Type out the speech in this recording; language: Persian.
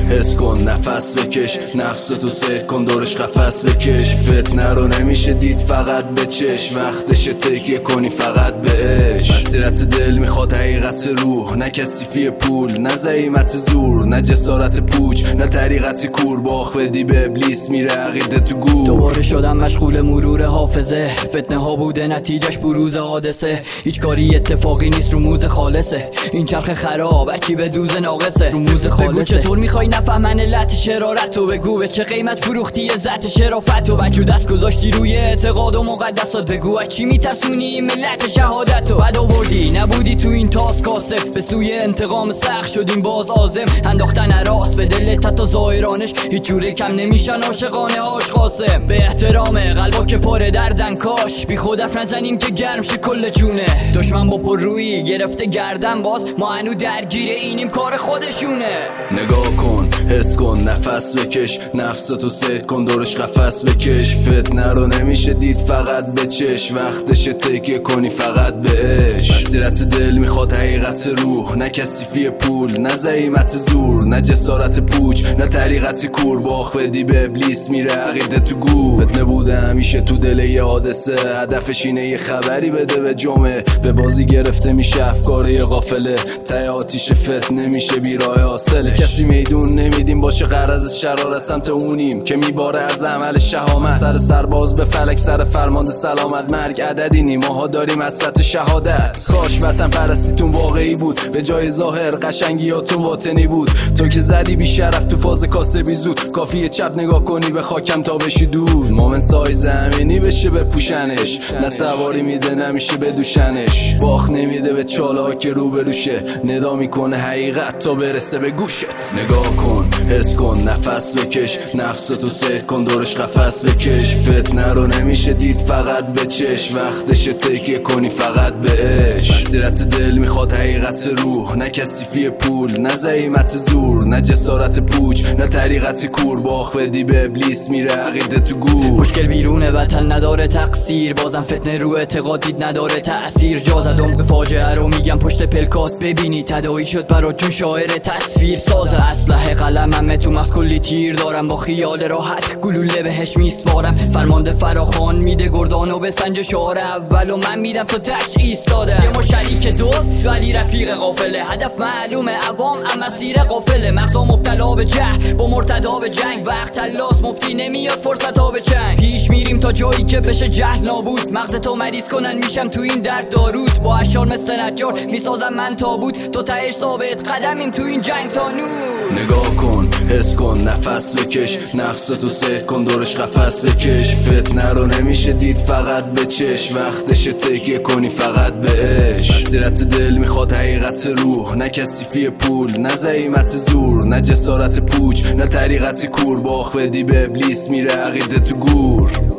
حس کن نفس بکش، نفس تو سید کن دورش قفس بکش. فتنه رو نمیشه دید فقط بچش، وقتش تکیه کنی فقط به عشق. بصیرت دل میخواد حقیقت روح، نه کثیفی پول، نه زعیمت زور، نه جسارت پوچ، نه طریقت کور. باخ بدی به ابلیس میره عقیده تو گور. دوباره شدم مشغول مرور حافظه، فتنه ها بوده نتیجهش بروز حادثه. هیچ کاری اتفاقی نیست رموز خالصه، این چرخ خراب هرچی به دوز ناقصه. رموز خالصه بگو چطور میخوای نفهمن علت شرارتو، بگو به چه قیمت فروختی عزت شرافتو. بچو دست گذاشتی روی اعتقاد و مقدسات، بگو از چی میترسونی ملت شهادتو. بعد آوردی نبودی تو این تاس کاسف، به سوی انتقام سخت شدیم باز عازم. انداختن عراس به دل تا ظاهرانش، هیچ جوره کم نمیشن عاشقانه هاش قاسم. به احترام قلبا که پر دردن، کاش بی خود حرف نزنیم که گرم شه کل جونه. دشمن با پر روی گرفته گردن، باز ما هنو درگیر اینیم کار خودشونه. نگاه کن، حس کن، نفس بکش، نفس تو سید کن دورش قفس بکش. فتنه رو نمیشه دید فقط بچش، وقتش تکیه کنی فقط به عشق. بصیرت دل میخواد حقیقت روح، نه کثیفی پول، نه زعیمت زور، نه جسارت پوچ، نه طریقت کور. باخ بدی به ابلیس میره عقیده تو گور. فتنه بوده همیشه تو دل یه حادثه، هدفش اینه یه خبری بده به جمعه. به بازی گرفته میشه افکار یه قافله، ته آتیش فتنه میشه بیراه حاصله. کسی میدون نمیدیم باشه غرض شرارت، سمت اونیم که میباره از عمل شهامت. سر سرباز به فلک، سر فرمانده سلامت. مرگ عددی نی، ماها داریم حسرت شهادت. کاش وطن پرستیتون واقعی بود، به جای ظاهر قشنگیاتون باطنی بود. تو که زدی بی شرف تو فاز کاسبی زود، کافیه چپ نگاه کنی به خاکم تا بشی دود. مومن سایز زمینی بشه به پوشنش، نه سواری میده نمیشه بدوشنش. باخ نمیده به چاله ها که رو بروشه، ندا میکنه حقیقت تا برسه به گوشت. نگاه کن، حس کن، نفس بکش، نفس تو سید کن دورش قفس بکش. فتنه رو نمیشه دید فقط بچش، وقتش تکیه کنی فقط به عشق. بصیرت دل میخواد حقیقت روح، نه کثیفی پول، نه زعیمت زور، نه جسارت پوچ، نه طریقت کور. باخ بدی به ابلیس میره عقیده تو گور. مشکل بیرون وطن نداره تقصیر، بازم فتنه رو اعتقادید نداره تأثیر. جا زد عمق فاجعه رو میگم پشت پلکات، ببینی تداعی شد براتون شاعر تصویر ساز. اسلحه قلممه تو مغز کلی تیر دارم، با خیال راحت گلوله بهش میسپارم. فرمانده فراخوان میده گردانو به سنج شعار اول و من میدم تا تک ایستاده. یه ما شریک دوست ولی رفیق قافله، هدف معلومه عوام ام مسیر قافله. مغزا مبتلا به جهل با مرتدا به جنگ، وقت تلاس مفتی نمیاد فرصت ها به چنگ. پیش میریم تا جایی که بشه جهل نابود، مغز تو مریض کنن میشم تو این درد داروت. با اشعار مثل نجار میسازم من تابوت، تو تهش ثابت قدمیم تو این جنگ تا نور. نگاه کن، حس کن، نفس بکش، نفس تو سید کن دورش قفس بکش. فتنه رو نمیشه دید فقط بچش، وقتش تکیه کنی فقط به عشق. بصیرت دل میخواد حقیقت روح، نه کثیفی پول، نه زعیمت زور، نه جسارت پوچ، نه طریقت کور. باخ بدی به ابلیس میره عقیده تو گور.